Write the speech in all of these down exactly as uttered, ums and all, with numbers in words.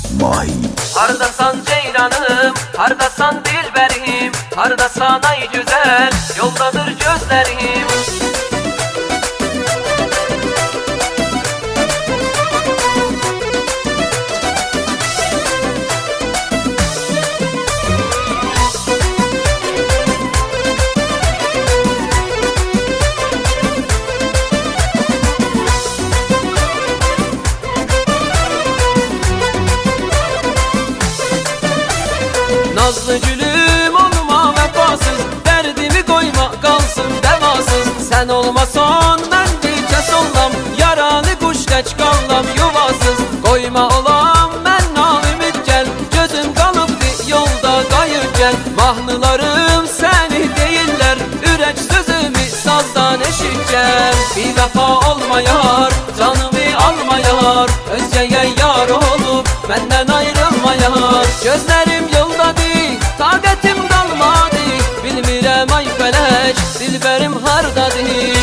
Mahi. Hardasan ceylanım, hardasan dilberim, hardasan ay güzel, yoldadır gözlerim. Nazlı gülüm olma vefasız, derdimi koyma kalsın devasız. Sen olmasan ben bir kes olmam, yaralı kuş geç kallam yuvasız. Koyma olam ben nalimit gel, gözüm kalıptı yolda kayıp gel. Mahnılarım seni değiller, ürek sözümü sazdan eşit gel. Bir vefa olma yar, canımı alma yar, özgeye yar olup benden ayrılma yar. Gözlerim yolda değil, taqətim qalmadı, bilmirəm ay fələk, dilbərim hardadır.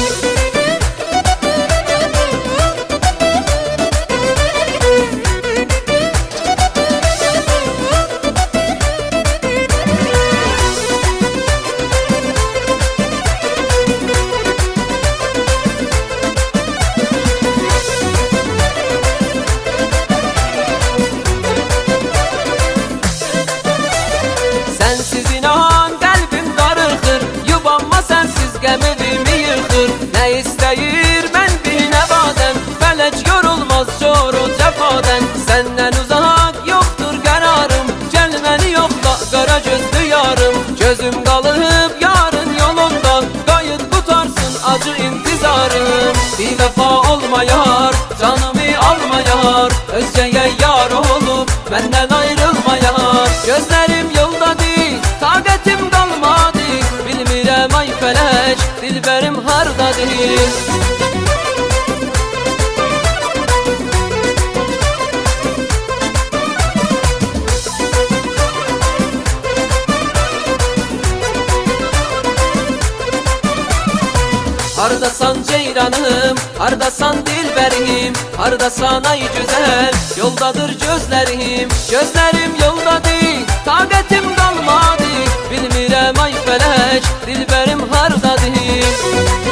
Sensiz inan qəlbim darıxır, yubanma sensiz qəm evimi yıxır. Nə istəyir mən bir nəvadən, fələk yorulmaz zor o cəfadən. Səndən uzaq yoxdur qərarım, gəl məni yoxla qara gözlü yarım. Gözüm qalıb yarın yolunda, qayıt qutarsın acı intizarım. Bir vəfa olma yar, canımı alma yar, özgəyə yar olub məndən ayrılma yar. Gözlərim yolda değil, taqətim qalmadı, bilmirəm ay fələk, dilbərim hardadır. Hardasan ceylanım, hardasan dilberim, hardasan ay güzel, yoldadır gözlerim. Gözlerim yolda değil, taqətim qalmadı, bilmirəm ay fələk, dilbərim hardadır.